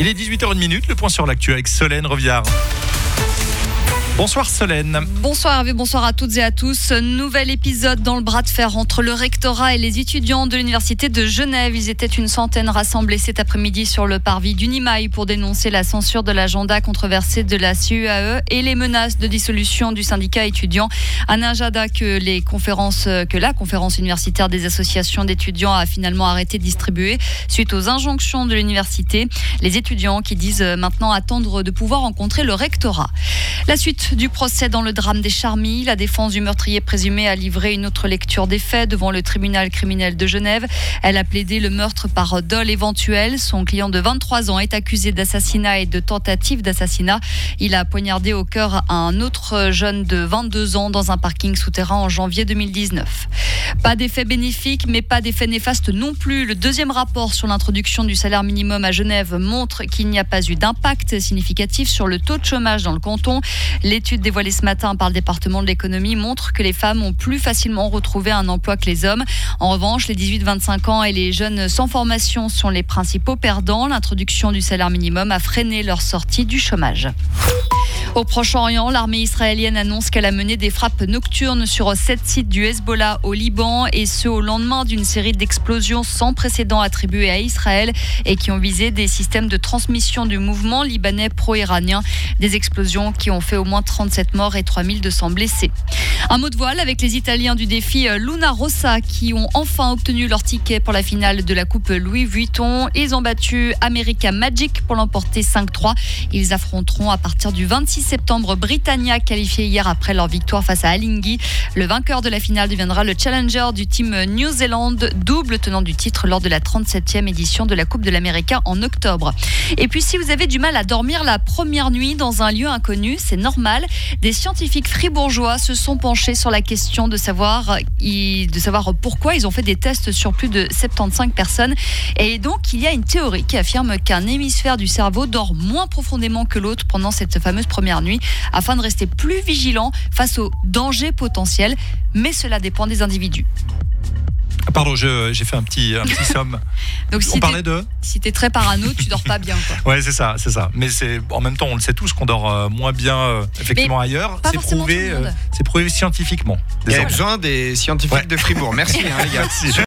Il est 18h01, le point sur l'actu avec Solène Reviard. Bonsoir Solène. Bonsoir Hervé, bonsoir à toutes et à tous. Nouvel épisode dans le bras de fer entre le rectorat et les étudiants de l'université de Genève. Ils étaient une centaine rassemblés cet après-midi sur le parvis d'Unimail pour dénoncer la censure de l'agenda controversé de la CUAE et les menaces de dissolution du syndicat étudiant. Un agenda que la conférence universitaire des associations d'étudiants a finalement arrêté de distribuer suite aux injonctions de l'université. Les étudiants qui disent maintenant attendre de pouvoir rencontrer le rectorat. La suite du procès dans le drame des Charmilles. La défense du meurtrier présumé a livré une autre lecture des faits devant le tribunal criminel de Genève. Elle a plaidé le meurtre par dol éventuel. Son client de 23 ans est accusé d'assassinat et de tentative d'assassinat. Il a poignardé au cœur un autre jeune de 22 ans dans un parking souterrain en janvier 2019. Pas d'effet bénéfique, mais pas d'effet néfaste non plus. Le deuxième rapport sur l'introduction du salaire minimum à Genève montre qu'il n'y a pas eu d'impact significatif sur le taux de chômage dans le canton. L'étude dévoilée ce matin par le département de l'économie montre que les femmes ont plus facilement retrouvé un emploi que les hommes. En revanche, les 18-25 ans et les jeunes sans formation sont les principaux perdants. L'introduction du salaire minimum a freiné leur sortie du chômage. Au Proche-Orient, l'armée israélienne annonce qu'elle a mené des frappes nocturnes sur 7 sites du Hezbollah au Liban, et ce au lendemain d'une série d'explosions sans précédent attribuées à Israël et qui ont visé des systèmes de transmission du mouvement libanais pro-iranien. Des explosions qui ont fait au moins 37 morts et 3200 blessés. Un mot de voile avec les Italiens du défi Luna Rossa qui ont enfin obtenu leur ticket pour la finale de la Coupe Louis Vuitton. Ils ont battu America Magic pour l'emporter 5-3. Ils affronteront à partir du 26 septembre Britannia, qualifié hier après leur victoire face à Alinghi. Le vainqueur de la finale deviendra le challenger du team New Zealand, double tenant du titre lors de la 37e édition de la Coupe de l'Américain en octobre. Et puis si vous avez du mal à dormir la première nuit dans un lieu inconnu, c'est normal. Des scientifiques fribourgeois se sont penchés sur la question de savoir pourquoi ils ont fait des tests sur plus de 75 personnes. Et donc il y a une théorie qui affirme qu'un hémisphère du cerveau dort moins profondément que l'autre pendant cette fameuse première nuit, afin de rester plus vigilant face aux dangers potentiels, mais cela dépend des individus. Pardon, j'ai fait un petit somme. Donc on parlait de... Si t'es très parano, tu dors pas bien, quoi. Ouais, c'est ça. Mais en même temps, on le sait tous qu'on dort moins bien effectivement ailleurs. C'est prouvé scientifiquement. Il y a besoin des scientifiques de Fribourg. Merci les gars.